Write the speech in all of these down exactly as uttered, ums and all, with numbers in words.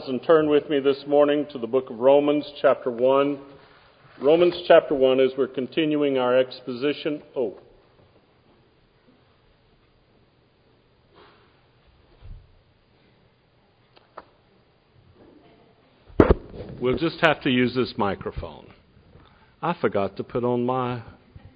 And turn with me this morning to the book of Romans, chapter one. Romans, chapter one, as we're continuing our exposition. Oh. We'll just have to use this microphone. I forgot to put on my...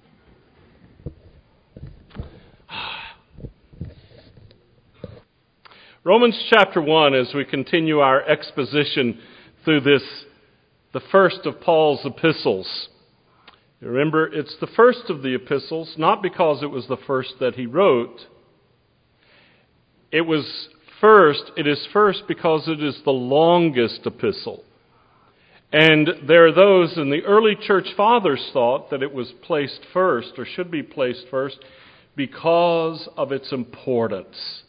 Romans chapter one, as we continue our exposition through this, the first of Paul's epistles. Remember, it's the first of the epistles, not because it was the first that he wrote. It was first, it is first because it is the longest epistle. And there are those in the early church fathers thought that it was placed first, or should be placed first, because of its importance.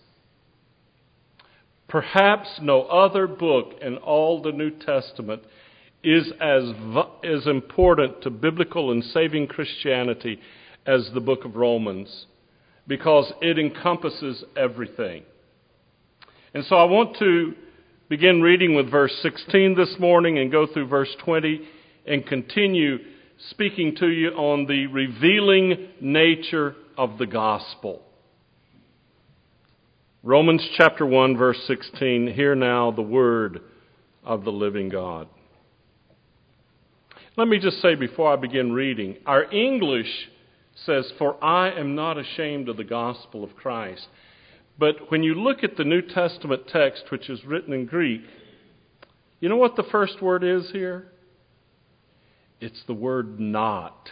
Perhaps no other book in all the New Testament is as as important to biblical and saving Christianity as the book of Romans, because it encompasses everything. And so I want to begin reading with verse sixteen this morning and go through verse twenty and continue speaking to you on the revealing nature of the gospel. Romans chapter one, verse sixteen, hear now the word of the living God. Let me just say before I begin reading, our English says, "For I am not ashamed of the gospel of Christ." But when you look at the New Testament text, which is written in Greek, you know what the first word is here? It's the word not.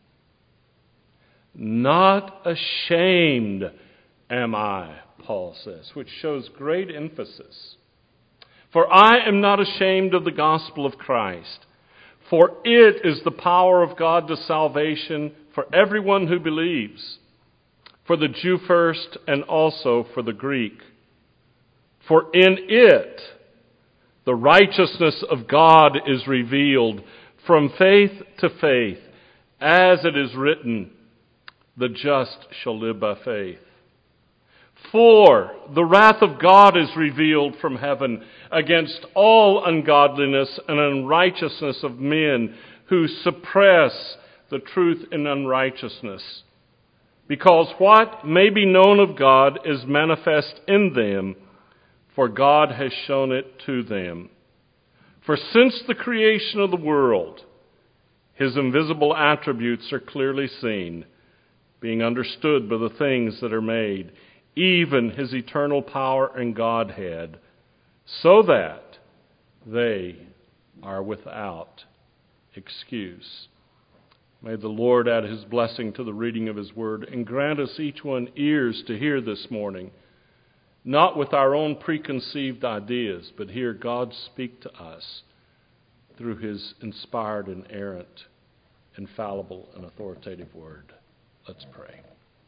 Not ashamed am I, Paul says, which shows great emphasis. For I am not ashamed of the gospel of Christ, for it is the power of God to salvation for everyone who believes, for the Jew first and also for the Greek. For in it the righteousness of God is revealed from faith to faith, as it is written, the just shall live by faith. For the wrath of God is revealed from heaven against all ungodliness and unrighteousness of men who suppress the truth in unrighteousness. Because what may be known of God is manifest in them, for God has shown it to them. For since the creation of the world, His invisible attributes are clearly seen, being understood by the things that are made, even His eternal power and Godhead, so that they are without excuse. May the Lord add His blessing to the reading of His word and grant us each one ears to hear this morning, not with our own preconceived ideas, but hear God speak to us through His inspired, inerrant, infallible, and authoritative word. Let's pray.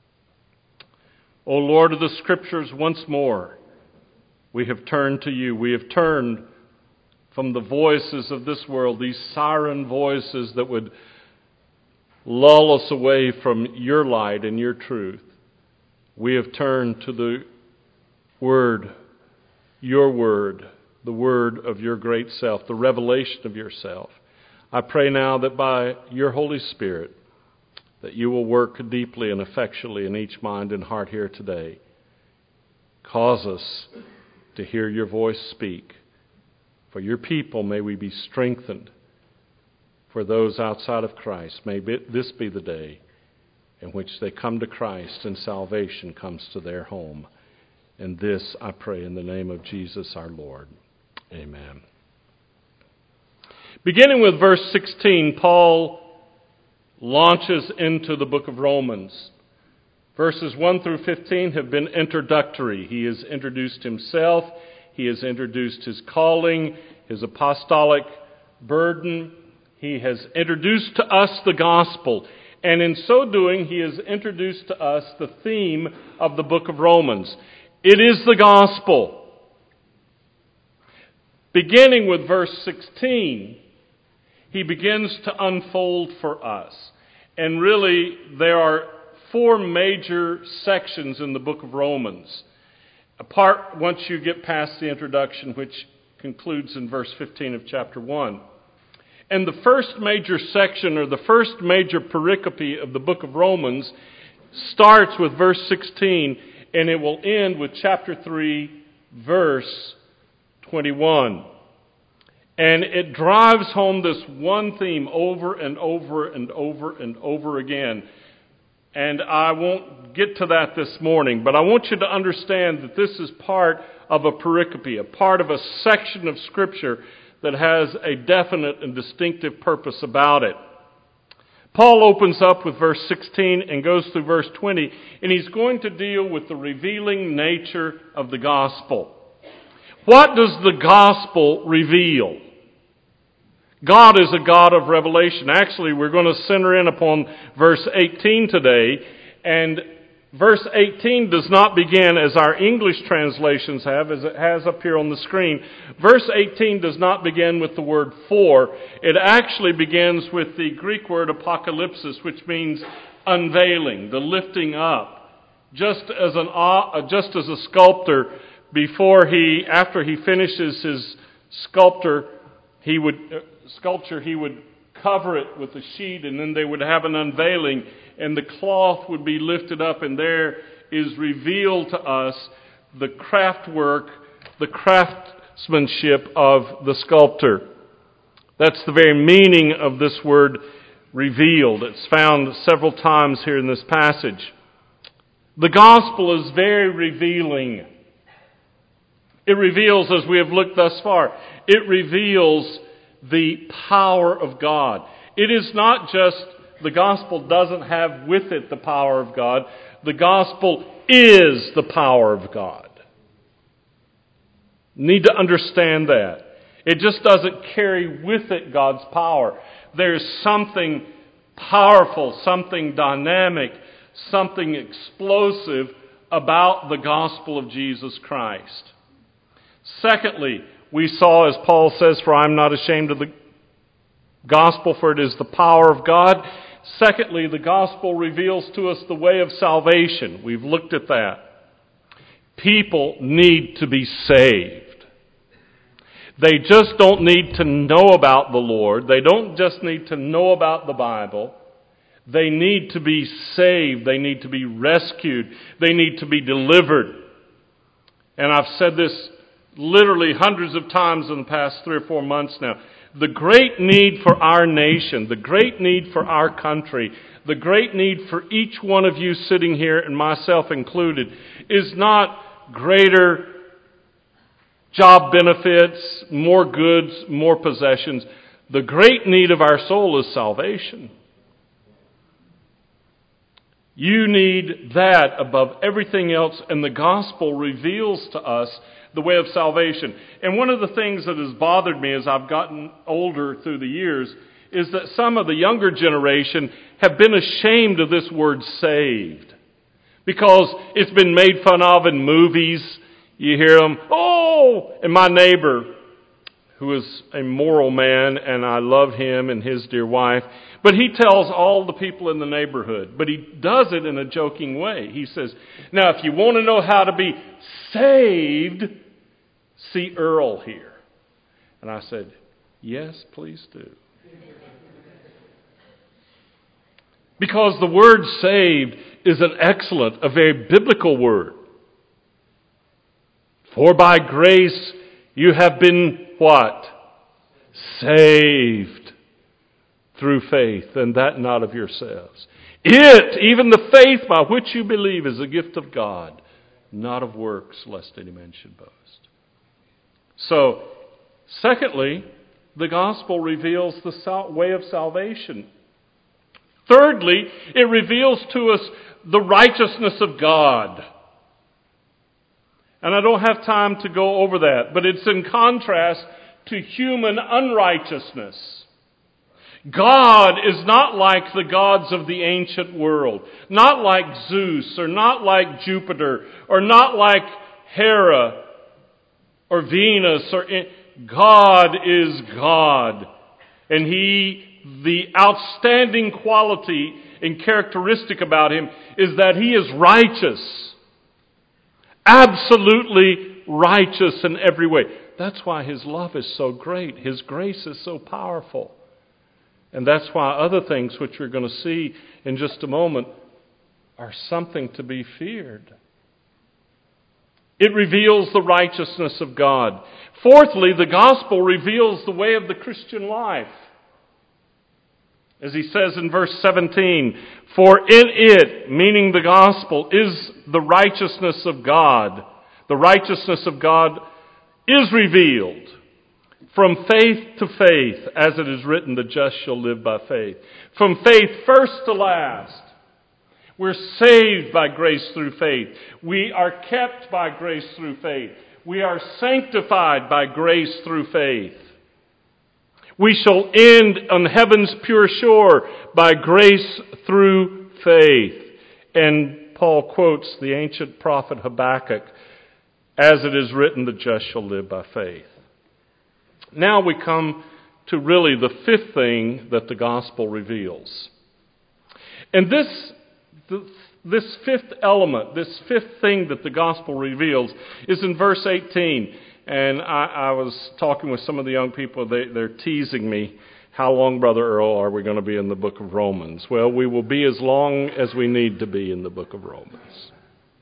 O Lord of the Scriptures, once more, we have turned to You. We have turned from the voices of this world, these siren voices that would lull us away from Your light and Your truth. We have turned to the Word, Your Word, the Word of Your great self, the revelation of Yourself. I pray now that by Your Holy Spirit, that You will work deeply and effectually in each mind and heart here today. Cause us to hear Your voice speak. For Your people, may we be strengthened. For those outside of Christ, may this be the day in which they come to Christ and salvation comes to their home. And this I pray in the name of Jesus our Lord. Amen. Beginning with verse sixteen, Paul launches into the book of Romans. Verses one through fifteen have been introductory. He has introduced himself. He has introduced his calling, his apostolic burden. He has introduced to us the gospel. And in so doing, he has introduced to us the theme of the book of Romans. It is the gospel. Beginning with verse sixteen, he begins to unfold for us. And really, there are four major sections in the book of Romans. Apart, once you get past the introduction, which concludes in verse fifteen of chapter one. And the first major section, or the first major pericope of the book of Romans, starts with verse sixteen, and it will end with chapter three, verse twenty-one. And it drives home this one theme over and over and over and over again. And I won't get to that this morning, but I want you to understand that this is part of a pericope, a part of a section of Scripture that has a definite and distinctive purpose about it. Paul opens up with verse sixteen and goes through verse twenty, and he's going to deal with the revealing nature of the gospel. What does the gospel reveal? God is a God of revelation. Actually, we're going to center in upon verse eighteen today, and verse eighteen does not begin as our English translations have, as it has up here on the screen. Verse eighteen does not begin with the word for. It actually begins with the Greek word apocalypsis, which means unveiling, the lifting up. Just as an uh, just as a sculptor, before he, after he finishes his sculptor, he would uh, sculpture, he would cover it with a sheet, and then they would have an unveiling, and the cloth would be lifted up, and there is revealed to us the craft work, the craftsmanship of the sculptor. That's the very meaning of this word revealed. It's found several times here in this passage. The gospel is very revealing. It reveals, as we have looked thus far, it reveals the power of God. It is not just, the gospel doesn't have with it the power of God. The gospel is the power of God. Need to understand that. It just doesn't carry with it God's power. There's something powerful, something dynamic, something explosive about the gospel of Jesus Christ. Secondly, we saw, as Paul says, for I am not ashamed of the gospel, for it is the power of God. Secondly, the gospel reveals to us the way of salvation. We've looked at that. People need to be saved. They just don't need to know about the Lord. They don't just need to know about the Bible. They need to be saved. They need to be rescued. They need to be delivered. And I've said this literally hundreds of times in the past three or four months now. The great need for our nation, the great need for our country, the great need for each one of you sitting here, and myself included, is not greater job benefits, more goods, more possessions. The great need of our soul is salvation. You need that above everything else, and the gospel reveals to us the way of salvation. And one of the things that has bothered me as I've gotten older through the years is that some of the younger generation have been ashamed of this word saved, because it's been made fun of in movies. You hear them, oh, and my neighbor, who is a moral man, and I love him and his dear wife, but he tells all the people in the neighborhood, but he does it in a joking way. He says, now if you want to know how to be saved, see Earl here. And I said, yes, please do. Because the word saved is an excellent, a very biblical word. For by grace you have been what? Saved through faith, and that not of yourselves. It, even the faith by which you believe, is a gift of God, not of works, lest any man should boast. So, secondly, the gospel reveals the sal- way of salvation. Thirdly, it reveals to us the righteousness of God. And I don't have time to go over that, but it's in contrast to human unrighteousness. God is not like the gods of the ancient world, not like Zeus, or not like Jupiter, or not like Hera, or Venus, or God is God. And He, the outstanding quality and characteristic about Him is that He is righteous. Absolutely righteous in every way. That's why His love is so great. His grace is so powerful. And that's why other things, which we're going to see in just a moment, are something to be feared. It reveals the righteousness of God. Fourthly, the gospel reveals the way of the Christian life. As he says in verse seventeen, for in it, meaning the gospel, is the righteousness of God. The righteousness of God is revealed from faith to faith, as it is written, the just shall live by faith. From faith first to last. We're saved by grace through faith. We are kept by grace through faith. We are sanctified by grace through faith. We shall end on heaven's pure shore by grace through faith. And Paul quotes the ancient prophet Habakkuk, as it is written, the just shall live by faith. Now we come to really the fifth thing that the gospel reveals. And this, this fifth element, this fifth thing that the gospel reveals is in verse eighteen. And I, I was talking with some of the young people. They, they're teasing me. How long, Brother Earl, are we going to be in the book of Romans? Well, we will be as long as we need to be in the book of Romans.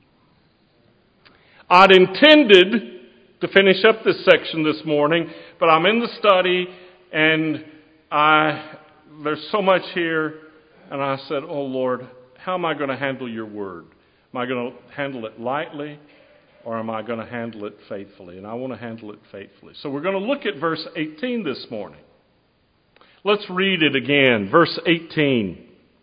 I'd intended to finish up this section this morning, but I'm in the study, and I there's so much here, and I said, oh, Lord, how am I going to handle your word? Am I going to handle it lightly? Or am I going to handle it faithfully? And I want to handle it faithfully. So we're going to look at verse eighteen this morning. Let's read it again. Verse eighteen.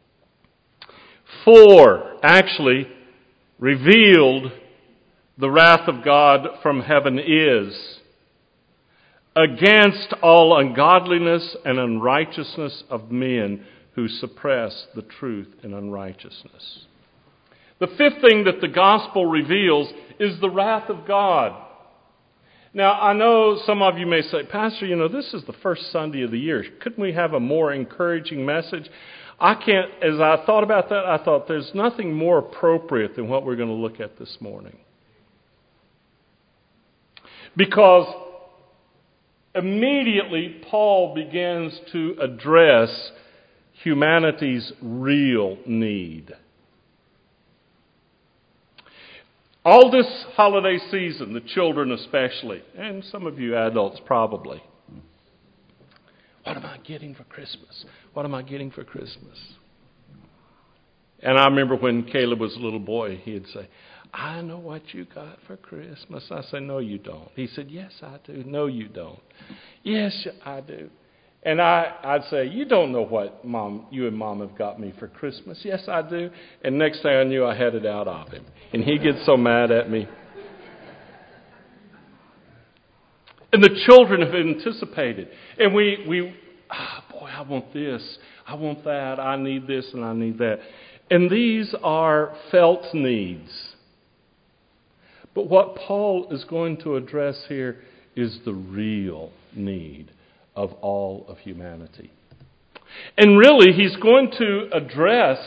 For, actually, revealed the wrath of God from heaven is against all ungodliness and unrighteousness of men who suppress the truth in unrighteousness. The fifth thing that the gospel reveals is the wrath of God. Now, I know some of you may say, Pastor, you know, this is the first Sunday of the year. Couldn't we have a more encouraging message? I can't, as I thought about that, I thought there's nothing more appropriate than what we're going to look at this morning. Because immediately Paul begins to address humanity's real need. All this holiday season, the children especially, and some of you adults probably, what am I getting for Christmas? What am I getting for Christmas? And I remember when Caleb was a little boy, he'd say, I know what you got for Christmas. I say, no, you don't. He said, yes, I do. No, you don't. Yes, I do. And I, I'd say, you don't know what mom, you and Mom have got me for Christmas. Yes, I do. And next thing I knew, I had it out of him. And he gets so mad at me. And the children have anticipated. And we, we ah, boy, I want this. I want that. I need this and I need that. And these are felt needs. But what Paul is going to address here is the real need of all of humanity. And really, he's going to address,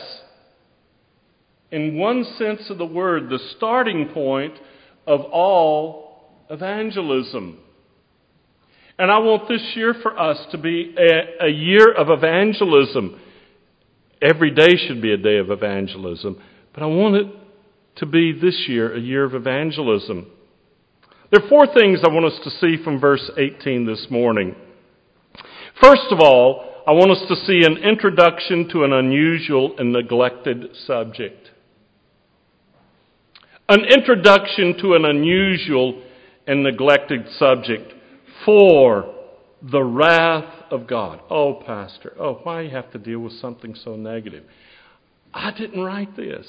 in one sense of the word, the starting point of all evangelism. And I want this year for us to be a, a year of evangelism. Every day should be a day of evangelism. But I want it to be this year a year of evangelism. There are four things I want us to see from verse eighteen this morning. First of all, I want us to see an introduction to an unusual and neglected subject. An introduction to an unusual and neglected subject. For the wrath of God. Oh, Pastor, oh, why do you have to deal with something so negative? I didn't write this.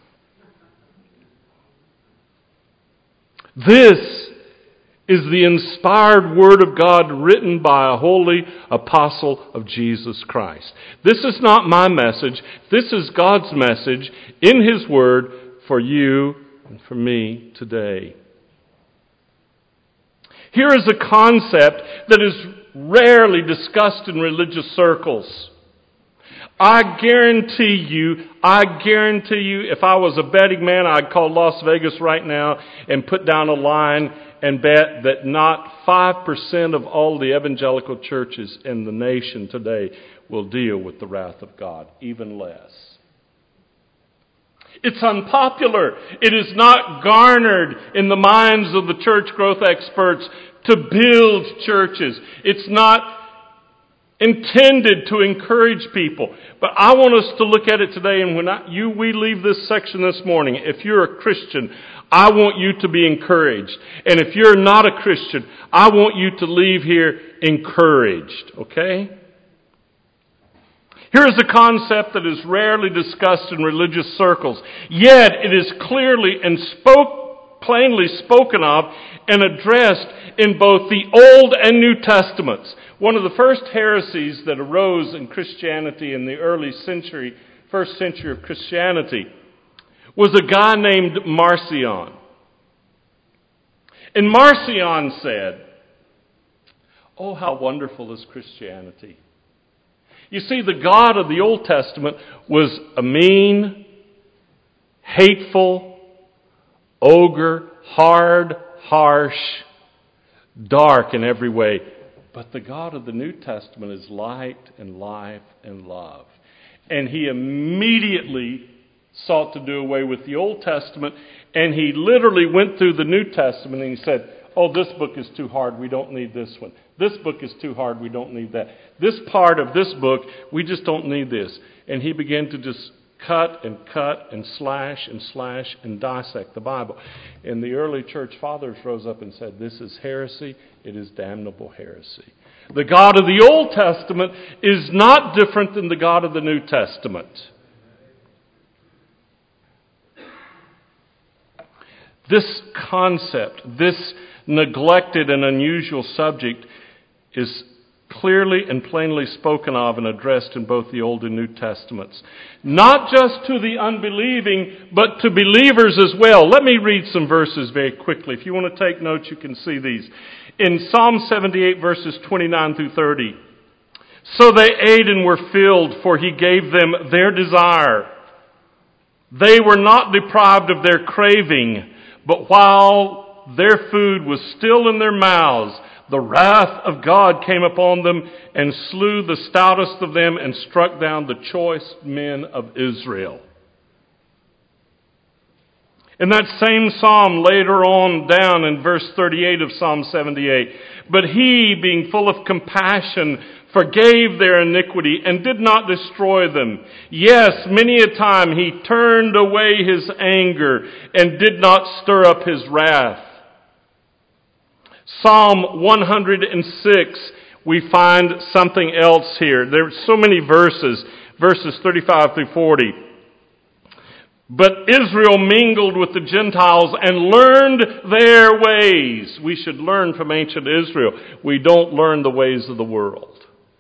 This is the inspired Word of God written by a holy apostle of Jesus Christ. This is not my message. This is God's message in His Word for you and for me today. Here is a concept that is rarely discussed in religious circles. I guarantee you, I guarantee you, if I was a betting man, I'd call Las Vegas right now and put down a line and bet that not five percent of all the evangelical churches in the nation today will deal with the wrath of God, even less. It's unpopular. It is not garnered in the minds of the church growth experts to build churches. It's not intended to encourage people. But I want us to look at it today, and when I, you we leave this section this morning, if you're a Christian, I want you to be encouraged. And if you're not a Christian, I want you to leave here encouraged. Okay? Here is a concept that is rarely discussed in religious circles, yet it is clearly and spoke, plainly spoken of and addressed in both the Old and New Testaments. One of the first heresies that arose in Christianity in the early century, first century of Christianity, was a guy named Marcion. And Marcion said, "Oh, how wonderful is Christianity." You see, the God of the Old Testament was a mean, hateful, ogre, hard, harsh, dark in every way. But the God of the New Testament is light and life and love. And he immediately sought to do away with the Old Testament, and he literally went through the New Testament and he said, "Oh, this book is too hard, we don't need this one. This book is too hard, we don't need that. This part of this book, we just don't need this." And he began to just cut and cut and slash and slash and dissect the Bible. And the early church fathers rose up and said, "This is heresy. It is damnable heresy." The God of the Old Testament is not different than the God of the New Testament. This concept, this neglected and unusual subject, is clearly and plainly spoken of and addressed in both the Old and New Testaments. Not just to the unbelieving, but to believers as well. Let me read some verses very quickly. If you want to take notes, you can see these. In Psalm seventy-eight, verses twenty-nine through thirty. "So they ate and were filled, for he gave them their desire. They were not deprived of their craving, but while their food was still in their mouths, the wrath of God came upon them and slew the stoutest of them and struck down the choice men of Israel." In that same psalm, later on down in verse thirty-eight of Psalm seventy-eight, "But he, being full of compassion, forgave their iniquity and did not destroy them. Yes, many a time he turned away his anger and did not stir up his wrath." Psalm one hundred six, we find something else here. There are so many verses, verses thirty-five through forty. "But Israel mingled with the Gentiles and learned their ways." We should learn from ancient Israel. We don't learn the ways of the world.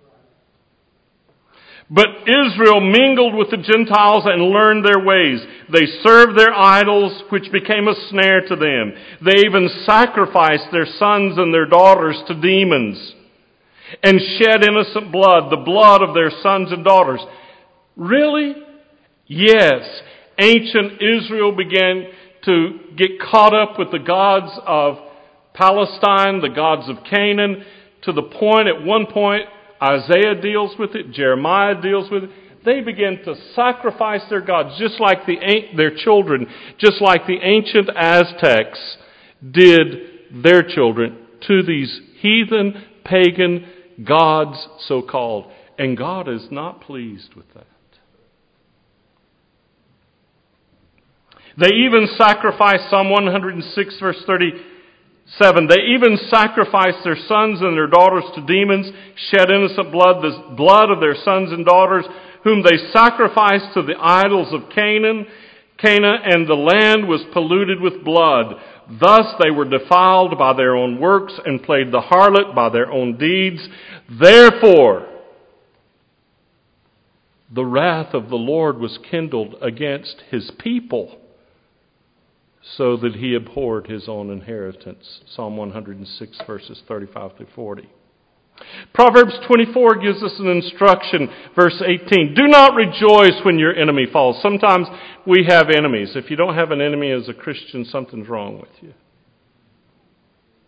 "But Israel mingled with the Gentiles and learned their ways. They served their idols, which became a snare to them. They even sacrificed their sons and their daughters to demons and shed innocent blood, the blood of their sons and daughters." Really? Yes. Ancient Israel began to get caught up with the gods of Palestine, the gods of Canaan, to the point, at one point, Isaiah deals with it, Jeremiah deals with it. They began to sacrifice their gods, just like the their children, just like the ancient Aztecs did their children, to these heathen, pagan gods, so-called. And God is not pleased with that. They even sacrificed, Psalm one hundred six, verse thirty-seven, "They even sacrificed their sons and their daughters to demons, shed innocent blood, the blood of their sons and daughters, whom they sacrificed to the idols of Canaan. Canaan, and the land was polluted with blood. Thus they were defiled by their own works and played the harlot by their own deeds. Therefore, the wrath of the Lord was kindled against his people, so that he abhorred his own inheritance." Psalm one hundred six, verses thirty-five through forty. Proverbs twenty-four gives us an instruction, verse eighteen. "Do not rejoice when your enemy falls." Sometimes we have enemies. If you don't have an enemy as a Christian, something's wrong with you.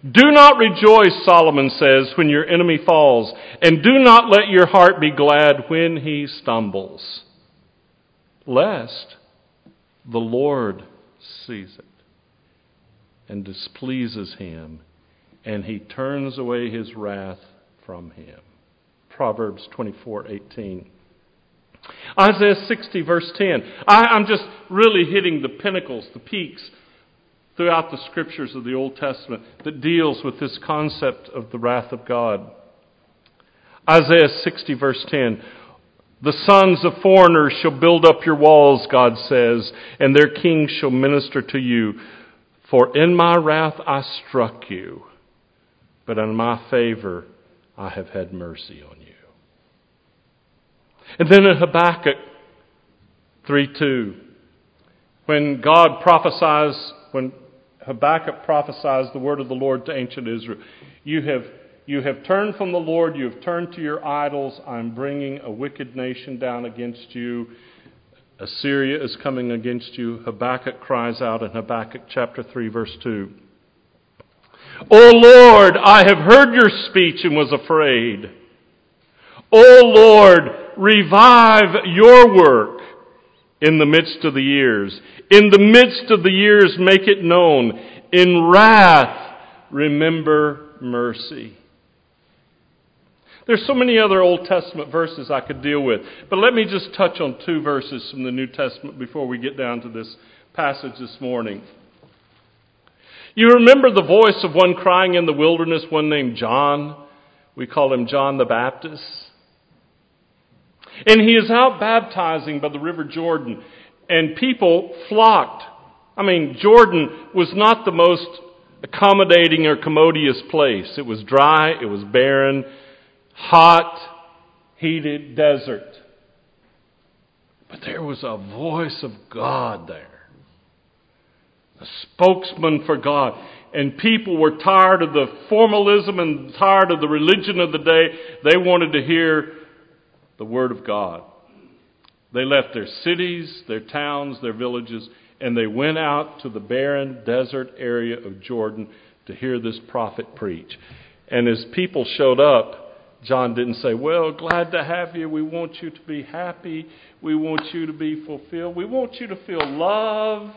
Do not rejoice, Solomon says, when your enemy falls, and do not let your heart be glad when he stumbles, lest the Lord sees it and displeases him, and he turns away his wrath from him. Proverbs twenty-four eighteen. Isaiah sixty, verse ten. I, I'm just really hitting the pinnacles, the peaks, throughout the scriptures of the Old Testament that deals with this concept of the wrath of God. Isaiah sixty, verse ten. The sons of foreigners shall build up your walls, God says, and their kings shall minister to you. For in my wrath I struck you, but in my favor I have had mercy on you. And then in Habakkuk three two, when God prophesies, when Habakkuk prophesies the word of the Lord to ancient Israel, you have you have turned from the Lord, you have turned to your idols, I'm bringing a wicked nation down against you. Assyria is coming against you. Habakkuk cries out in Habakkuk chapter three, verse two. O Lord, I have heard your speech and was afraid. O Lord, revive your work in the midst of the years. In the midst of the years, make it known. In wrath, remember mercy. There's so many other Old Testament verses I could deal with, but let me just touch on two verses from the New Testament before we get down to this passage this morning. You remember the voice of one crying in the wilderness, one named John? We call him John the Baptist. And he is out baptizing by the river Jordan, and people flocked. I mean, Jordan was not the most accommodating or commodious place. It was dry, it was barren, hot, heated desert. But there was a voice of God there, a spokesman for God. And people were tired of the formalism and tired of the religion of the day. They wanted to hear the Word of God. They left their cities, their towns, their villages, and they went out to the barren desert area of Jordan to hear this prophet preach. And as people showed up, John didn't say, well, glad to have you. We want you to be happy. We want you to be fulfilled. We want you to feel loved.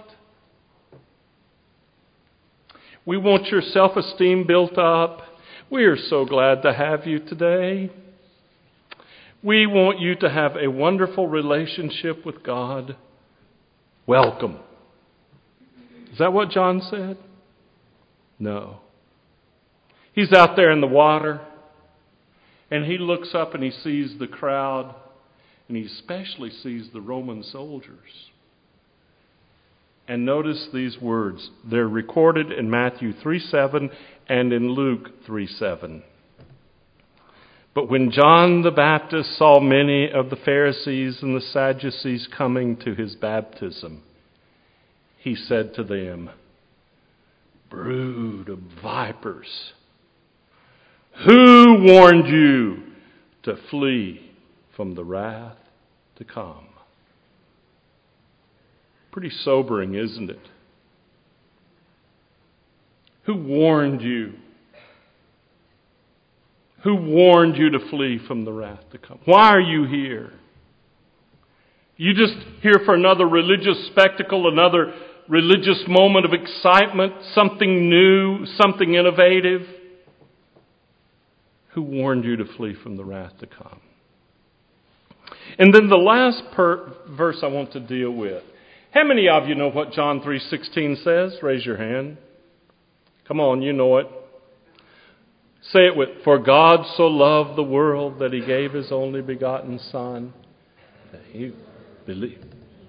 We want your self-esteem built up. We are so glad to have you today. We want you to have a wonderful relationship with God. Welcome. Is that what John said? No. He's out there in the water, and he looks up and he sees the crowd, and he especially sees the Roman soldiers. And notice these words. They're recorded in Matthew three seven and in Luke three seven. But when John the Baptist saw many of the Pharisees and the Sadducees coming to his baptism, he said to them, brood of vipers, who warned you to flee from the wrath to come? Pretty sobering, isn't it? Who warned you? Who warned you to flee from the wrath to come? Why are you here? You just here for another religious spectacle, another religious moment of excitement, something new, something innovative? Who warned you to flee from the wrath to come? And then the last per- verse I want to deal with. How many of you know what John three sixteen says? Raise your hand. Come on, you know it. Say it with, for God so loved the world that he gave his only begotten Son, that he believe.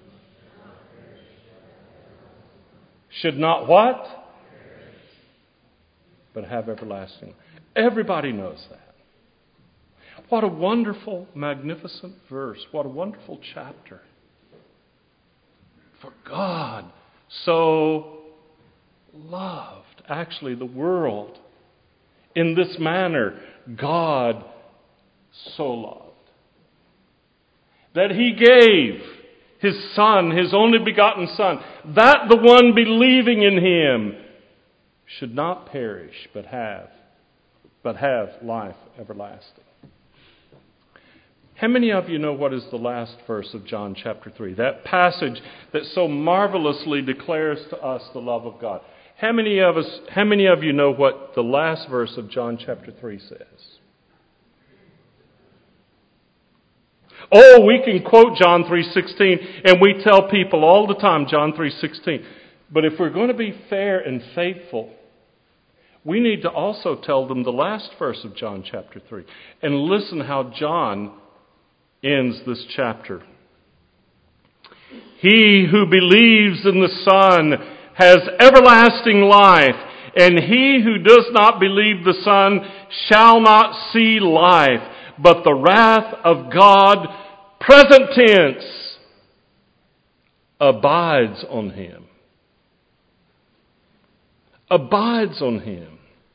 Should not what? But have everlasting life. Everybody knows that. What a wonderful, magnificent verse. What a wonderful chapter. For God so loved, actually, the world. In this manner, God so loved that he gave his Son, his only begotten Son, that the one believing in him should not perish, but have, but have life everlasting. How many of you know what is the last verse of John chapter three? That passage that so marvelously declares to us the love of God. How many of us, how many of you know what the last verse of John chapter three says? Oh, we can quote John three sixteen, and we tell people all the time John three sixteen. But if we're going to be fair and faithful, we need to also tell them the last verse of John chapter three. And listen how John ends this chapter. He who believes in the Son has everlasting life, and he who does not believe the Son shall not see life, but the wrath of God, present tense, abides on him. Abides on him.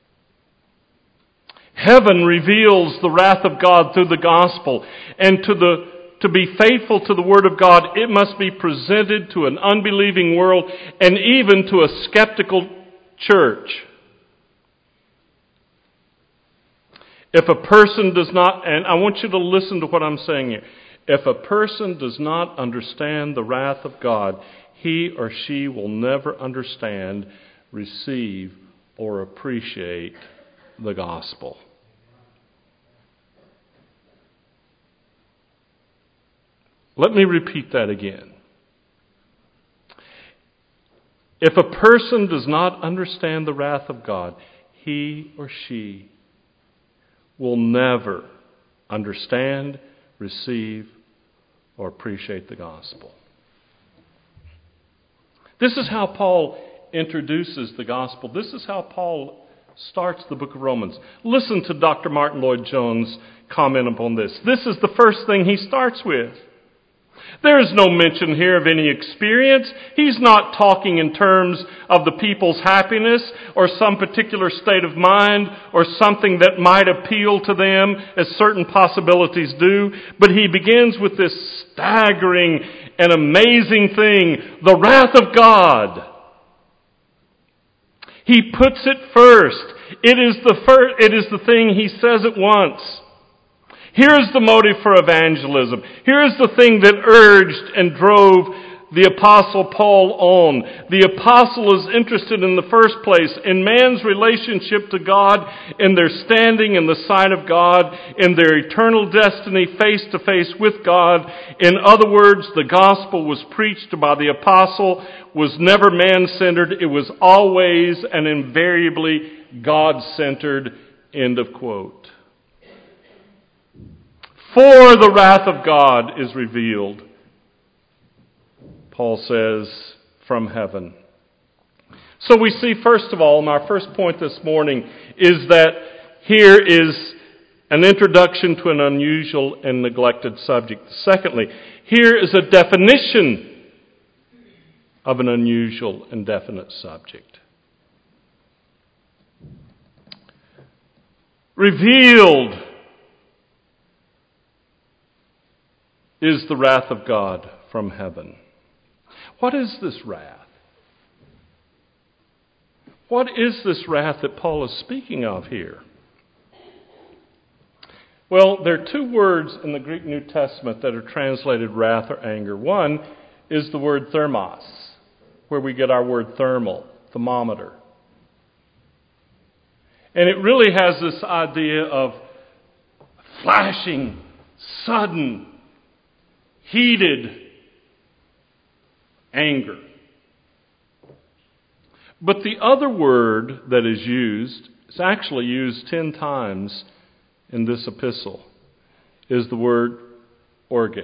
Heaven reveals the wrath of God through the gospel, and to the to be faithful to the Word of God, it must be presented to an unbelieving world and even to a skeptical church. If a person does not, and I want you to listen to what I'm saying here. If a person does not understand the wrath of God, he or she will never understand, receive, or appreciate the gospel. Let me repeat that again. If a person does not understand the wrath of God, he or she will never understand, receive, or appreciate the gospel. This is how Paul introduces the gospel. This is how Paul starts the book of Romans. Listen to Doctor Martin Lloyd-Jones' comment upon this. This is the first thing he starts with. There is no mention here of any experience. He's not talking in terms of the people's happiness or some particular state of mind or something that might appeal to them as certain possibilities do. But he begins with this staggering and amazing thing, the wrath of God. He puts it first. It is the first, it is the thing he says at once. Here's the motive for evangelism. Here's the thing that urged and drove the Apostle Paul on. The Apostle is interested in the first place in man's relationship to God, in their standing in the sight of God, in their eternal destiny face to face with God. In other words, the gospel was preached by the Apostle, was never man-centered. It was always and invariably God-centered. End of quote. For the wrath of God is revealed, Paul says, from heaven. So we see, first of all, my first point this morning is that here is an introduction to an unusual and neglected subject. Secondly, here is a definition of an unusual and definite subject. Revealed is the wrath of God from heaven. What is this wrath? What is this wrath that Paul is speaking of here? Well, there are two words in the Greek New Testament that are translated wrath or anger. One is the word thermos, where we get our word thermal, thermometer. And it really has this idea of flashing, sudden, heated anger. But the other word that is used, it's actually used ten times in this epistle, is the word orge.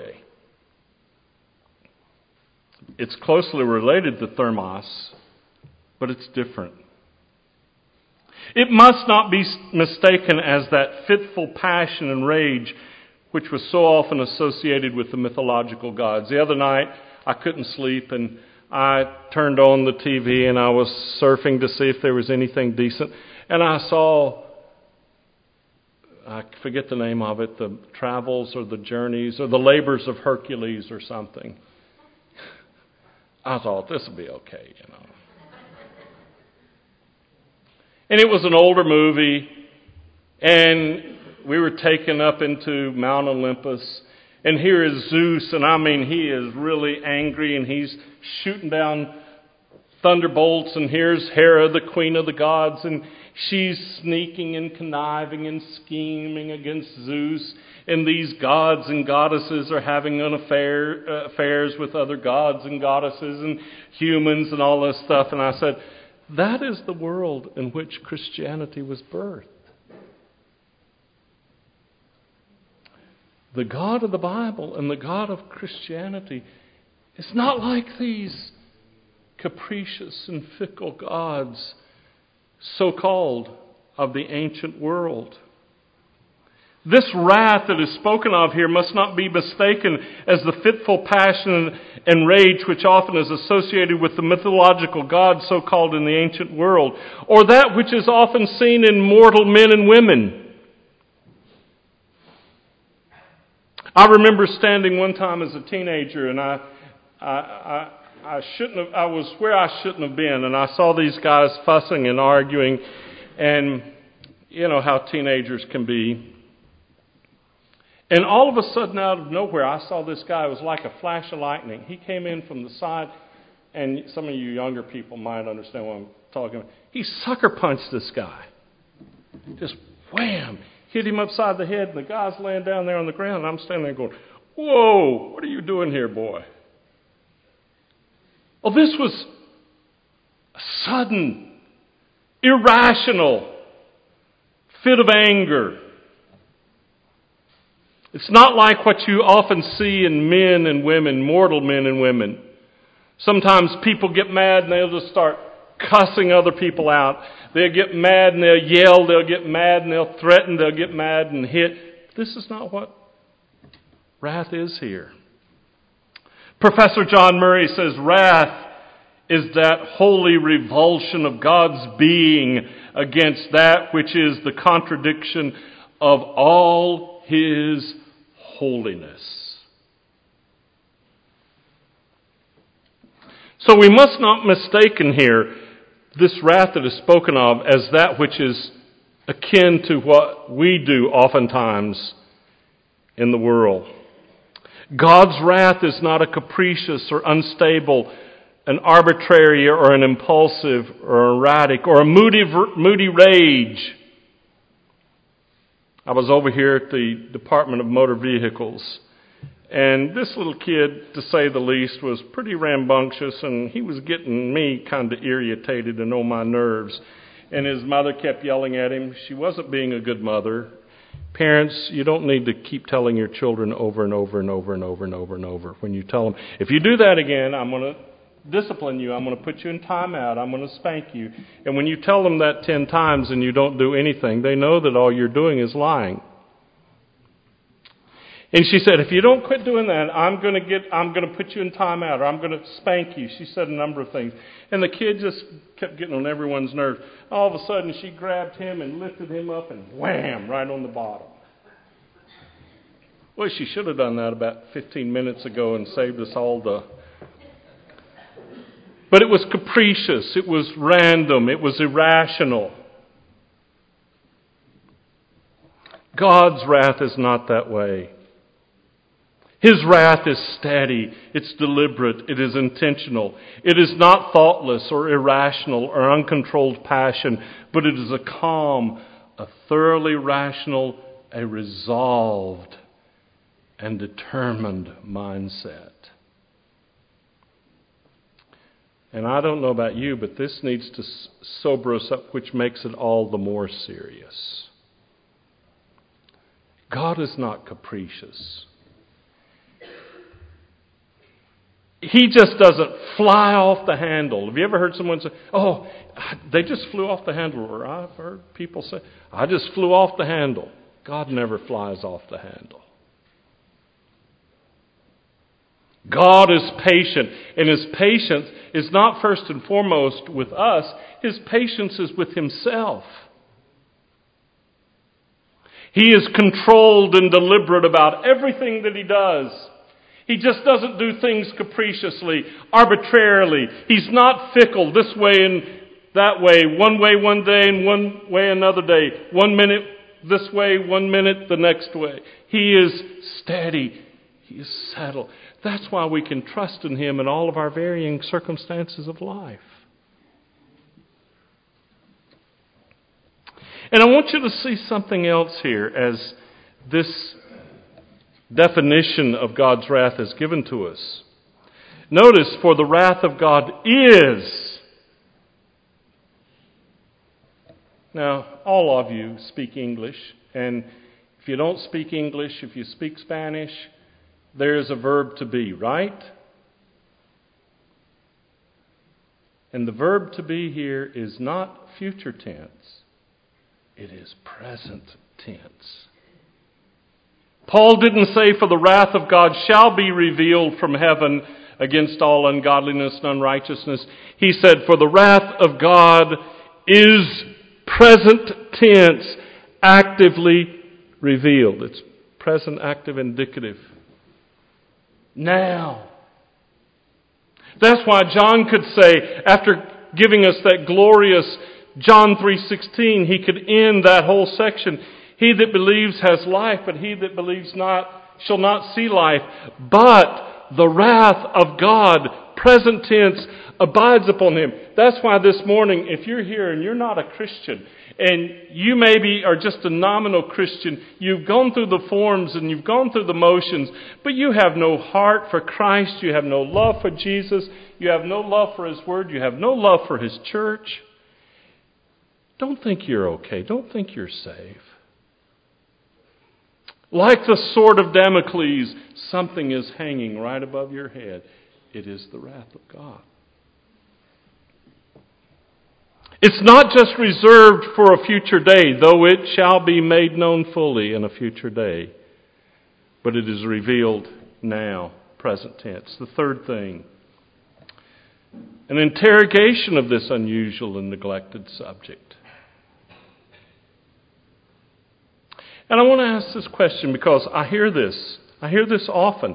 It's closely related to thermos, but it's different. It must not be mistaken as that fitful passion and rage which was so often associated with the mythological gods. The other night, I couldn't sleep, and I turned on the T V, and I was surfing to see if there was anything decent. And I saw, I forget the name of it, the Travels or the Journeys or the Labors of Hercules or something. I thought, this will be okay, you know. And it was an older movie, and we were taken up into Mount Olympus, and here is Zeus, and I mean, he is really angry, and he's shooting down thunderbolts, and here's Hera, the queen of the gods, and she's sneaking and conniving and scheming against Zeus, and these gods and goddesses are having an affair, uh, affairs with other gods and goddesses and humans and all this stuff. And I said, that is the world in which Christianity was birthed. The God of the Bible and the God of Christianity is not like these capricious and fickle gods, so-called, of the ancient world. This wrath that is spoken of here must not be mistaken as the fitful passion and rage which often is associated with the mythological gods so-called in the ancient world, or that which is often seen in mortal men and women. I remember standing one time as a teenager, and I, I, I, I shouldn't have. I was where I shouldn't have been, and I saw these guys fussing and arguing, and you know how teenagers can be. And all of a sudden, out of nowhere, I saw this guy. It was like a flash of lightning. He came in from the side, and some of you younger people might understand what I'm talking about. He sucker punched this guy, just wham. Hit him upside the head, and the guy's laying down there on the ground, and I'm standing there going, whoa, what are you doing here, boy? Well, this was a sudden, irrational fit of anger. It's not like what you often see in men and women, mortal men and women. Sometimes people get mad and they'll just start cussing other people out. They'll get mad and they'll yell, they'll get mad and they'll threaten, they'll get mad and hit. This is not what wrath is here. Professor John Murray says wrath is that holy revulsion of God's being against that which is the contradiction of all His holiness. So we must not mistaken here this wrath that is spoken of as that which is akin to what we do oftentimes in the world. God's wrath is not a capricious or unstable, an arbitrary or an impulsive or erratic or a moody, moody rage. I was over here at the Department of Motor Vehicles, and this little kid, to say the least, was pretty rambunctious, and he was getting me kind of irritated and on my nerves. And his mother kept yelling at him. She wasn't being a good mother. Parents, you don't need to keep telling your children over and over and over and over and over and over. When you tell them, if you do that again, I'm going to discipline you. I'm going to put you in timeout. I'm going to spank you. And when you tell them that ten times and you don't do anything, they know that all you're doing is lying. And she said, if you don't quit doing that, I'm going to get, I'm going to put you in timeout, or I'm going to spank you. She said a number of things. And the kid just kept getting on everyone's nerves. All of a sudden, she grabbed him and lifted him up and wham, right on the bottom. Well, she should have done that about fifteen minutes ago and saved us all the... But it was capricious. It was random. It was irrational. God's wrath is not that way. His wrath is steady, it's deliberate, it is intentional. It is not thoughtless or irrational or uncontrolled passion, but it is a calm, a thoroughly rational, a resolved and determined mindset. And I don't know about you, but this needs to sober us up, which makes it all the more serious. God is not capricious. He just doesn't fly off the handle. Have you ever heard someone say, oh, they just flew off the handle? Or I've heard people say, I just flew off the handle. God never flies off the handle. God is patient, and His patience is not first and foremost with us. His patience is with Himself. He is controlled and deliberate about everything that He does. He just doesn't do things capriciously, arbitrarily. He's not fickle this way and that way, one way one day and one way another day. One minute this way, one minute the next way. He is steady. He is settled. That's why we can trust in Him in all of our varying circumstances of life. And I want you to see something else here as this definition of God's wrath is given to us. Notice, for the wrath of God is. Now, all of you speak English, and if you don't speak English, if you speak Spanish, there is a verb to be, right? And the verb to be here is not future tense. It is present tense. Paul didn't say, for the wrath of God shall be revealed from heaven against all ungodliness and unrighteousness. He said, for the wrath of God is present tense, actively revealed. It's present, active, indicative. Now. That's why John could say, after giving us that glorious John three sixteen, he could end that whole section. He that believes has life, but he that believes not shall not see life. But the wrath of God, present tense, abides upon him. That's why this morning, if you're here and you're not a Christian, and you maybe are just a nominal Christian, you've gone through the forms and you've gone through the motions, but you have no heart for Christ, you have no love for Jesus, you have no love for His Word, you have no love for His church, don't think you're okay. Don't think you're safe. Like the sword of Damocles, something is hanging right above your head. It is the wrath of God. It's not just reserved for a future day, though it shall be made known fully in a future day. But it is revealed now, present tense. The third thing, an interrogation of this unusual and neglected subject. And I want to ask this question because I hear this. I hear this often.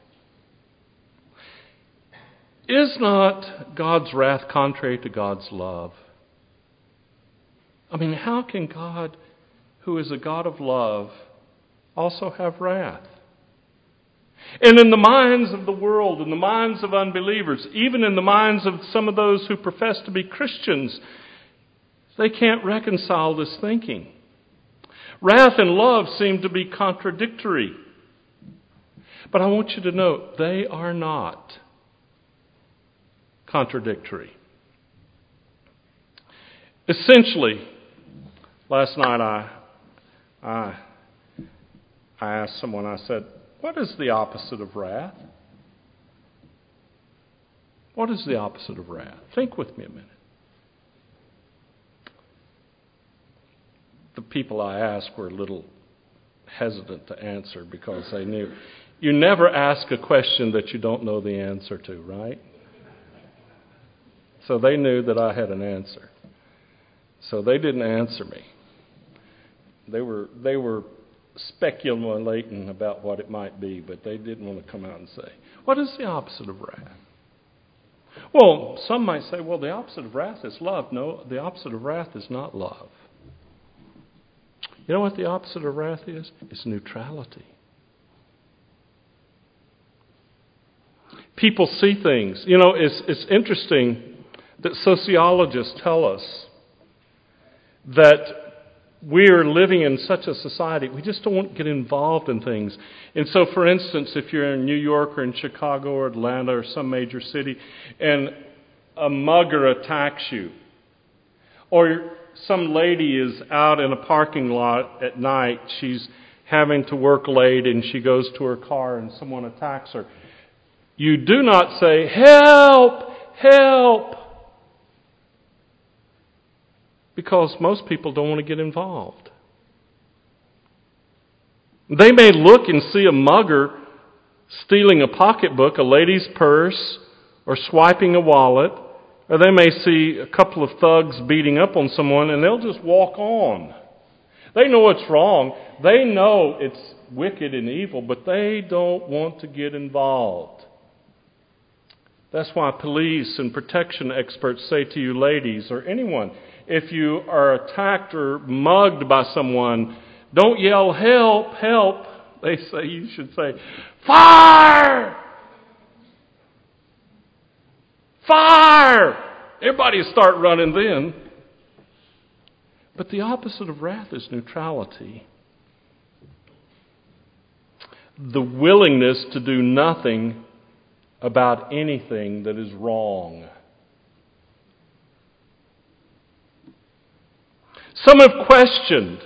Is not God's wrath contrary to God's love? I mean, how can God, who is a God of love, also have wrath? And in the minds of the world, in the minds of unbelievers, even in the minds of some of those who profess to be Christians, they can't reconcile this thinking. Wrath and love seem to be contradictory. But I want you to note, they are not contradictory. Essentially, last night I, I, I asked someone, I said, what is the opposite of wrath? What is the opposite of wrath? Think with me a minute. The people I asked were a little hesitant to answer because they knew. You never ask a question that you don't know the answer to, right? So they knew that I had an answer. So they didn't answer me. They were they were speculating about what it might be, but they didn't want to come out and say, what is the opposite of wrath? Well, some might say, well, the opposite of wrath is love. No, the opposite of wrath is not love. You know what the opposite of wrath is? It's neutrality. People see things. You know, it's, it's interesting that sociologists tell us that we're living in such a society, we just don't want to get involved in things. And so, for instance, if you're in New York or in Chicago or Atlanta or some major city, and a mugger attacks you, or some lady is out in a parking lot at night, she's having to work late and she goes to her car and someone attacks her. You do not say, help, help, because most people don't want to get involved. They may look and see a mugger stealing a pocketbook, a lady's purse, or swiping a wallet, or they may see a couple of thugs beating up on someone and they'll just walk on. They know it's wrong. They know it's wicked and evil, but they don't want to get involved. That's why police and protection experts say to you ladies, or anyone, if you are attacked or mugged by someone, don't yell, "Help, help." They say you should say, "Fire! Fire!" Everybody start running then. But the opposite of wrath is neutrality. The willingness to do nothing about anything that is wrong. Some have questioned,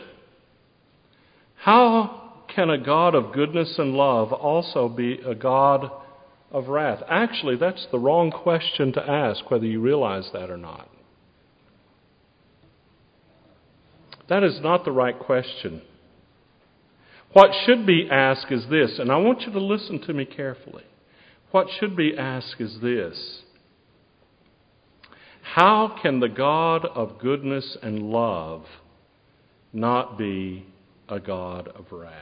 how can a God of goodness and love also be a God of wrath? Actually, that's the wrong question to ask, whether you realize that or not. That is not the right question. What should be asked is this, and I want you to listen to me carefully. What should be asked is this: how can the God of goodness and love not be a God of wrath?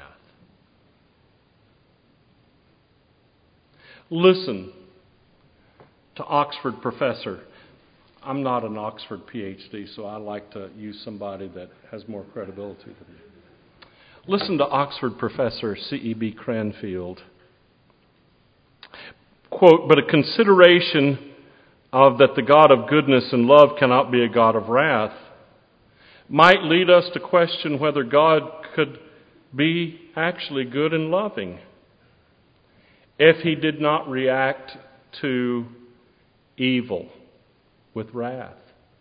Listen to Oxford professor. I'm not an Oxford P H D, so I like to use somebody that has more credibility than me. Listen to Oxford professor C E B Cranfield. Quote, "But a consideration of that the God of goodness and love cannot be a God of wrath might lead us to question whether God could be actually good and loving if he did not react to evil with wrath."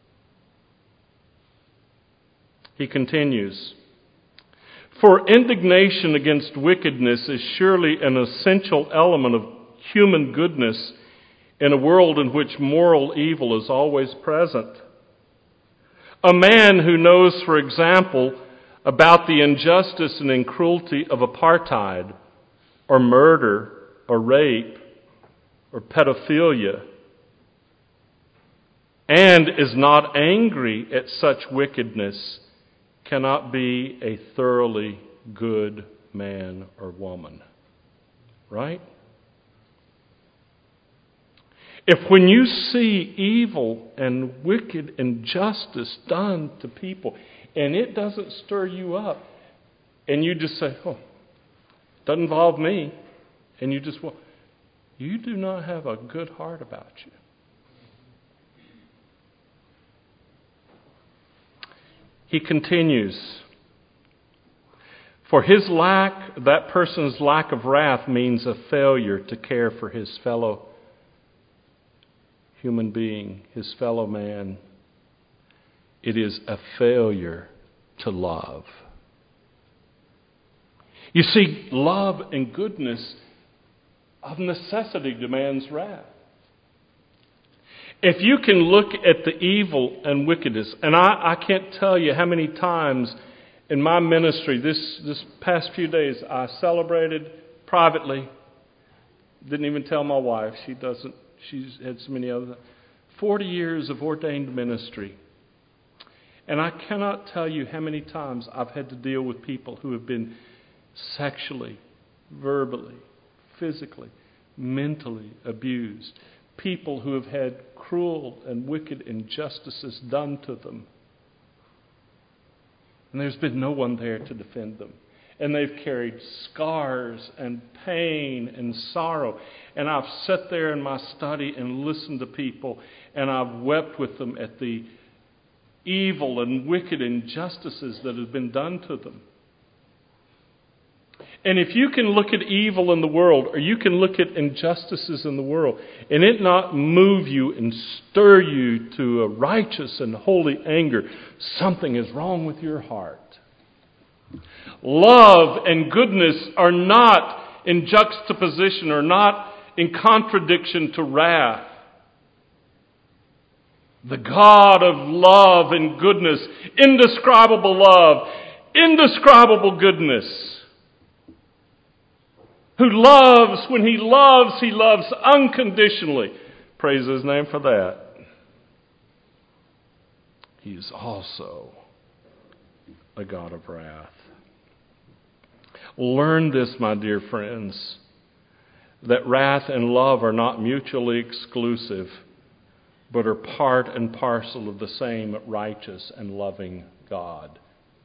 He continues, "For indignation against wickedness is surely an essential element of human goodness in a world in which moral evil is always present. A man who knows, for example, about the injustice and cruelty of apartheid, or murder, or rape, or pedophilia, and is not angry at such wickedness, cannot be a thoroughly good man or woman." Right? If when you see evil and wicked injustice done to people, and it doesn't stir you up, and you just say, "Oh, doesn't involve me," and you just, well, you do not have a good heart about you. He continues, "For his lack, that person's lack of wrath means a failure to care for his fellow human being, his fellow man. It is a failure to love." You see, love and goodness of necessity demands wrath. If you can look at the evil and wickedness, and I, I can't tell you how many times in my ministry this, this past few days I celebrated privately, didn't even tell my wife, she doesn't, she's had so many other, forty years of ordained ministry. And I cannot tell you how many times I've had to deal with people who have been sexually, verbally, physically, mentally abused. People who have had cruel and wicked injustices done to them. And there's been no one there to defend them. And they've carried scars and pain and sorrow. And I've sat there in my study and listened to people, and I've wept with them at the evil and wicked injustices that have been done to them. And if you can look at evil in the world, or you can look at injustices in the world, and it not move you and stir you to a righteous and holy anger, something is wrong with your heart. Love and goodness are not in juxtaposition, or not in contradiction to wrath. The God of love and goodness, indescribable love, indescribable goodness, who loves, when he loves, he loves unconditionally. Praise his name for that. He is also a God of wrath. Learn this, my dear friends, that wrath and love are not mutually exclusive, but are part and parcel of the same righteous and loving God.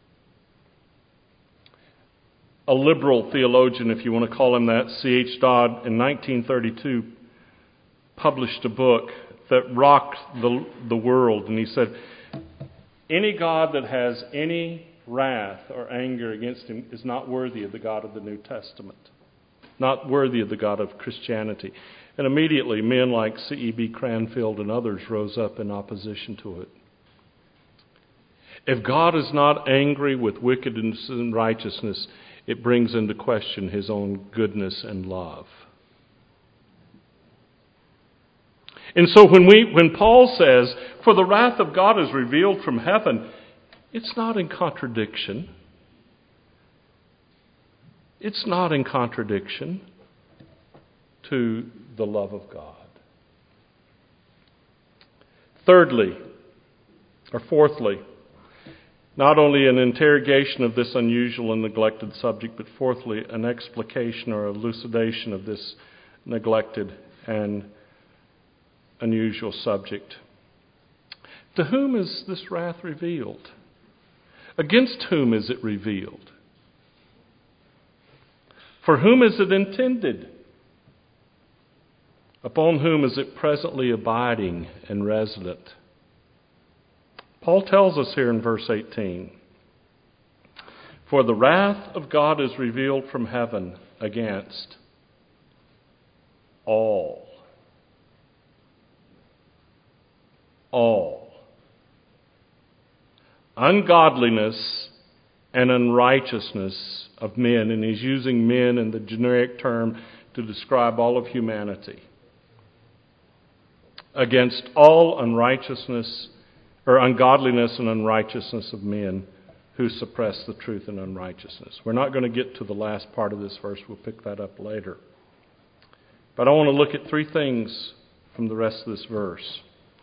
A liberal theologian, if you want to call him that, C H Dodd, in nineteen thirty-two, published a book that rocked the, the world. And he said, any God that has any wrath or anger against him is not worthy of the God of the New Testament, not worthy of the God of Christianity. And immediately men like C E B Cranfield and others rose up in opposition to it. If God is not angry with wickedness and righteousness, it brings into question his own goodness and love. And so when we when Paul says, "For the wrath of God is revealed from heaven," it's not in contradiction. It's not in contradiction to the love of God. Thirdly, or fourthly, not only an interrogation of this unusual and neglected subject, but fourthly, an explication or elucidation of this neglected and unusual subject. To whom is this wrath revealed? Against whom is it revealed? For whom is it intended? Upon whom is it presently abiding and resident? Paul tells us here in verse eighteen, "For the wrath of God is revealed from heaven against all." All. Ungodliness and unrighteousness of men. And he's using men in the generic term to describe all of humanity. Against all unrighteousness or ungodliness and unrighteousness of men who suppress the truth in unrighteousness. We're not going to get to the last part of this verse. We'll pick that up later. But I want to look at three things from the rest of this verse.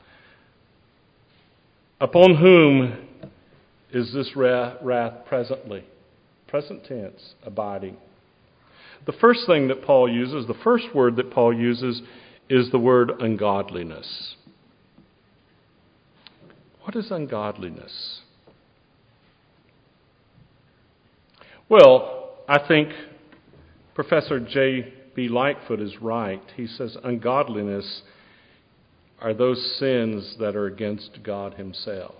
Upon whom is this wrath presently? Present tense, abiding. The first thing that Paul uses, the first word that Paul uses, is the word ungodliness. What is ungodliness? Well, I think Professor J B Lightfoot is right. He says ungodliness are those sins that are against God Himself.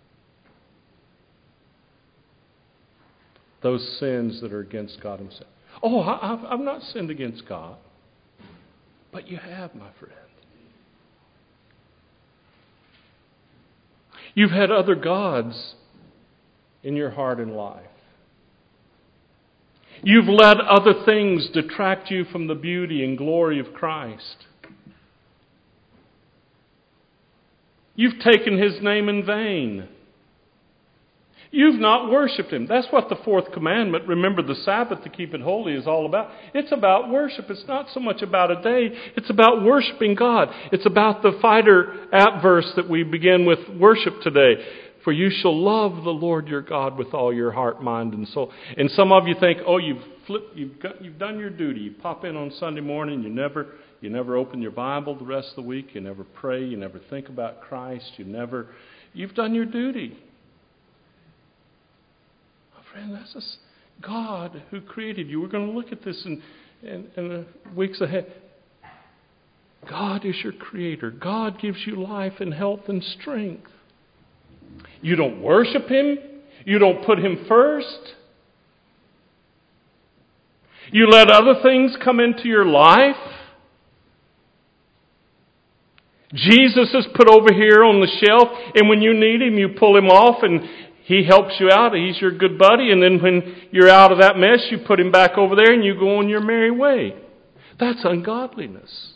Those sins that are against God Himself. Oh, I, I've not sinned against God. But you have, my friend. You've had other gods in your heart and life. You've let other things detract you from the beauty and glory of Christ. You've taken His name in vain. You've not worshipped Him. That's what the fourth commandment, remember the Sabbath to keep it holy, is all about. It's about worship. It's not so much about a day. It's about worshiping God. It's about the fighter app verse that we begin with worship today. For you shall love the Lord your God with all your heart, mind, and soul. And some of you think, oh, you've flipped, you've got, you've done your duty. You pop in on Sunday morning, you never... You never open your Bible the rest of the week. You never pray. You never think about Christ. You never... You've done your duty. My friend, that's a, God who created you. We're going to look at this in, in, in the weeks ahead. God is your creator. God gives you life and health and strength. You don't worship Him. You don't put Him first. You let other things come into your life. Jesus is put over here on the shelf, and when you need Him, you pull Him off, and He helps you out. He's your good buddy, and then when you're out of that mess, you put Him back over there, and you go on your merry way. That's ungodliness.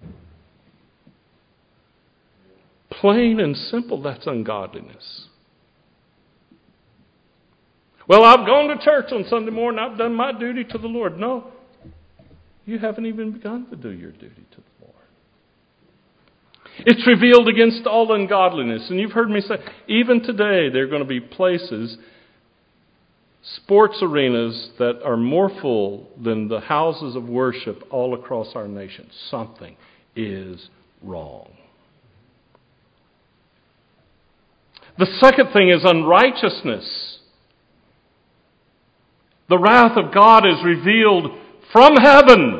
Plain and simple, that's ungodliness. Well, I've gone to church on Sunday morning. I've done my duty to the Lord. No, you haven't even begun to do your duty to the Lord. It's revealed against all ungodliness. And you've heard me say, even today, there are going to be places, sports arenas that are more full than the houses of worship all across our nation. Something is wrong. The second thing is unrighteousness. The wrath of God is revealed from heaven.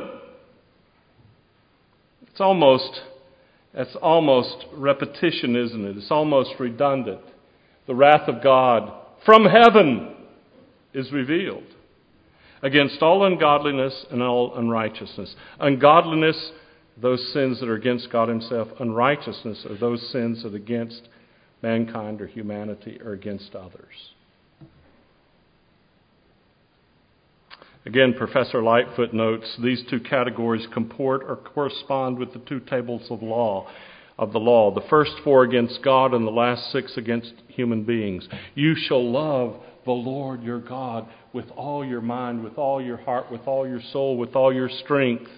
It's almost, it's almost repetition, isn't it? It's almost redundant. The wrath of God from heaven is revealed against all ungodliness and all unrighteousness. Ungodliness, those sins that are against God Himself. Unrighteousness are those sins that are against mankind or humanity or against others. Again, Professor Lightfoot notes these two categories comport or correspond with the two tables of law of the law. The first four against God and the last six against human beings. You shall love the Lord your God with all your mind, with all your heart, with all your soul, with all your strength.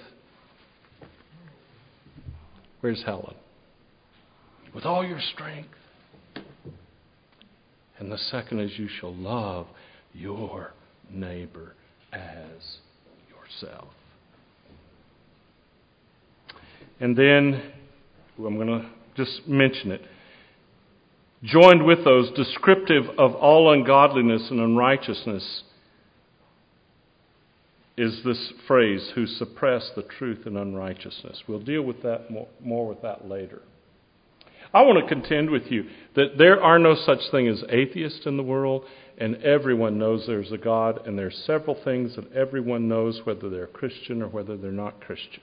Where's Helen? With all your strength. And the second is you shall love your neighbor as yourself. And then, I'm going to just mention it. Joined with those, descriptive of all ungodliness and unrighteousness is this phrase, who suppress the truth in unrighteousness. We'll deal with that more, more with that later. I want to contend with you that there are no such thing as atheists in the world, and everyone knows there's a God, and there's several things that everyone knows, whether they're Christian or whether they're not Christian.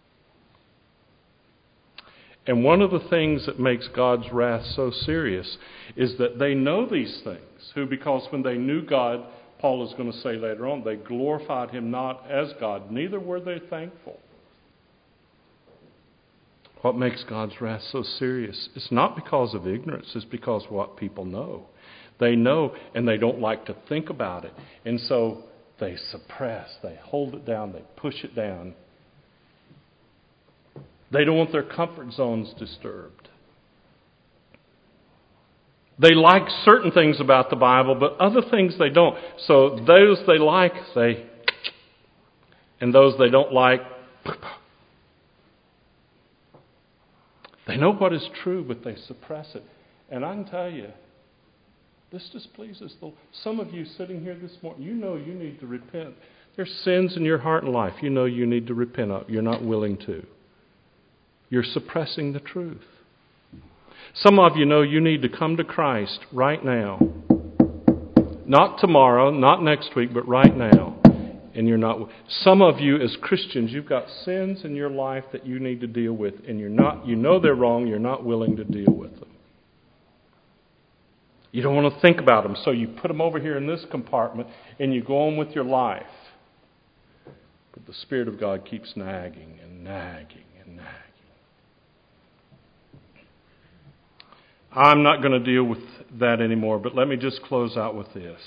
And one of the things that makes God's wrath so serious is that they know these things, who, because when they knew God, Paul is going to say later on, they glorified Him not as God, neither were they thankful. What makes God's wrath so serious? It's not because of ignorance, it's because of what people know. They know and they don't like to think about it. And so they suppress, they hold it down, they push it down. They don't want their comfort zones disturbed. They like certain things about the Bible, but other things they don't. So those they like, they, and those they don't like, they know what is true, but they suppress it. And I can tell you, this displeases the Lord. Some of you sitting here this morning, you know you need to repent. There's sins in your heart and life you know you need to repent of. You're not willing to. You're suppressing the truth. Some of you know you need to come to Christ right now. Not tomorrow, not next week, but right now. And you're not. Some of you as Christians, you've got sins in your life that you need to deal with, and you're not. You know they're wrong. You're not willing to deal with them. You don't want to think about them, so you put them over here in this compartment, and you go on with your life. But the Spirit of God keeps nagging and nagging and nagging. I'm not going to deal with that anymore, but let me just close out with this.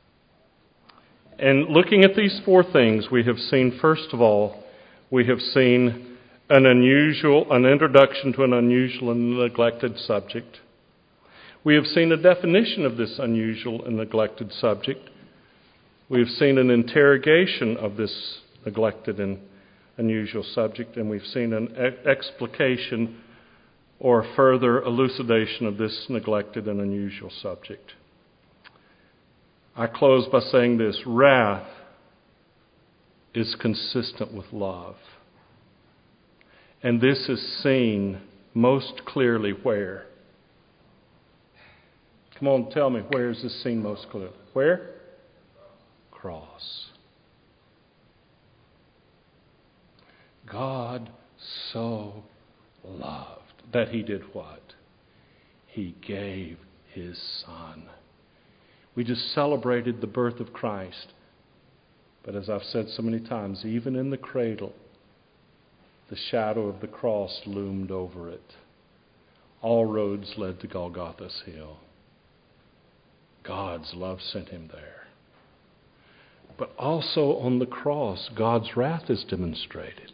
And looking at these four things, we have seen, first of all, we have seen an unusual, an introduction to an unusual and neglected subject. We have seen a definition of this unusual and neglected subject. We have seen an interrogation of this neglected and unusual subject, and we've seen an explication or further elucidation of this neglected and unusual subject. I close by saying this: wrath is consistent with love. And this is seen most clearly where? Come on, tell me, where is this seen most clearly? Where? Cross. God so loved that He did what? He gave His Son. We just celebrated the birth of Christ. But as I've said so many times, even in the cradle, the shadow of the cross loomed over it. All roads led to Golgotha's hill. God's love sent Him there. But also on the cross, God's wrath is demonstrated.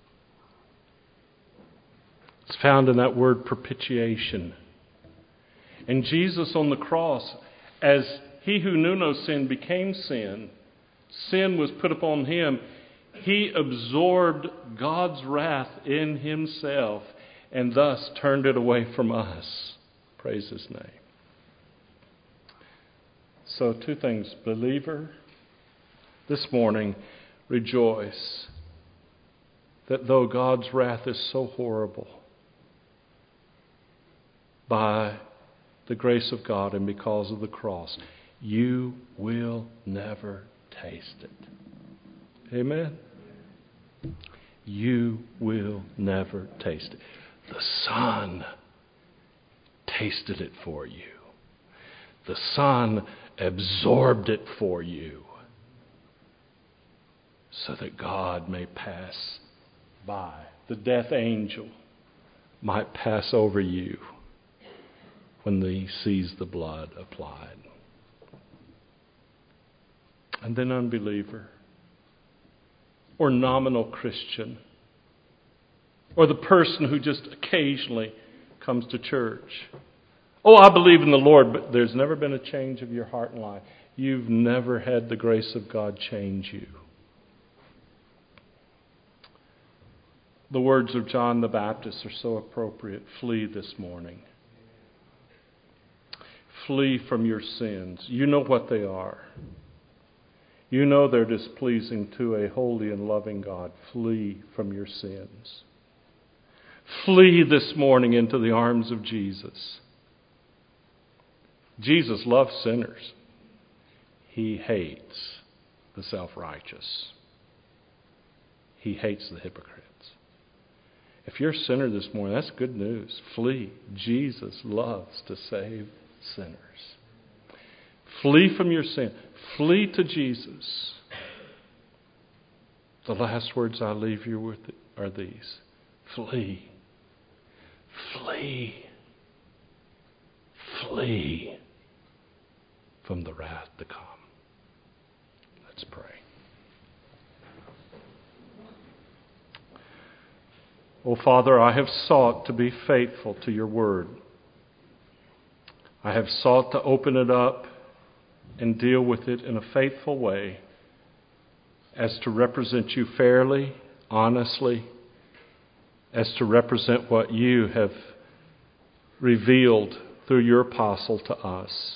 It's found in that word propitiation. And Jesus on the cross, as he who knew no sin became sin. Sin was put upon him. He absorbed God's wrath in himself and thus turned it away from us. Praise his name. So two things. Believer, this morning, rejoice that though God's wrath is so horrible, by the grace of God and because of the cross, you will never taste it. Amen? You will never taste it. The Son tasted it for you. The Son absorbed it for you so that God may pass by. The death angel might pass over you when he sees the blood applied. And then unbeliever, or nominal Christian, or the person who just occasionally comes to church. Oh, I believe in the Lord, but there's never been a change of your heart and life. You've never had the grace of God change you. The words of John the Baptist are so appropriate. Flee this morning. Flee from your sins. You know what they are. You know they're displeasing to a holy and loving God. Flee from your sins. Flee this morning into the arms of Jesus. Jesus loves sinners. He hates the self-righteous. He hates the hypocrites. If you're a sinner this morning, that's good news. Flee. Jesus loves to save sinners. Flee from your sin. Flee to Jesus. The last words I leave you with are these. Flee. Flee. Flee from the wrath to come. Let's pray. Oh, Father, I have sought to be faithful to your word. I have sought to open it up and deal with it in a faithful way as to represent you fairly, honestly, as to represent what you have revealed through your apostle to us.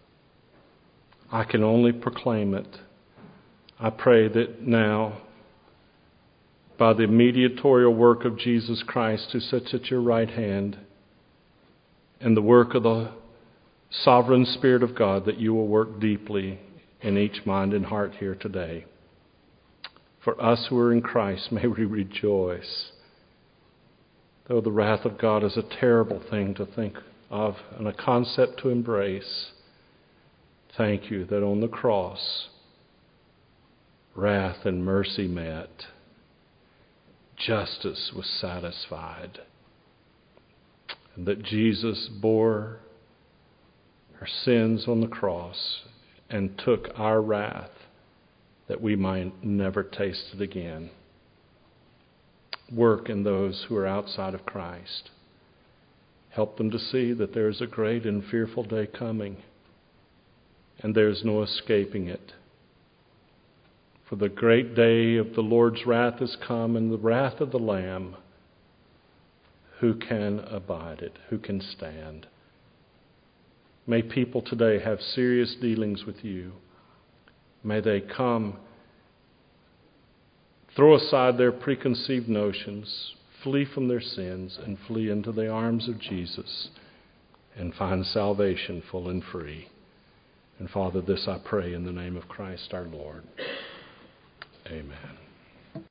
I can only proclaim it. I pray that now, by the mediatorial work of Jesus Christ who sits at your right hand, and the work of the sovereign Spirit of God, that you will work deeply in each mind and heart here today. For us who are in Christ, may we rejoice. Though the wrath of God is a terrible thing to think of and a concept to embrace, thank you that on the cross, wrath and mercy met. Justice was satisfied. And that Jesus bore our sins on the cross and took our wrath that we might never taste it again. Work in those who are outside of Christ. Help them to see that there is a great and fearful day coming, and there is no escaping it. For the great day of the Lord's wrath has come, and the wrath of the Lamb. Who can abide it? Who can stand? May people today have serious dealings with you. May they come, throw aside their preconceived notions, flee from their sins, and flee into the arms of Jesus and find salvation full and free. And Father, this I pray in the name of Christ our Lord. Amen.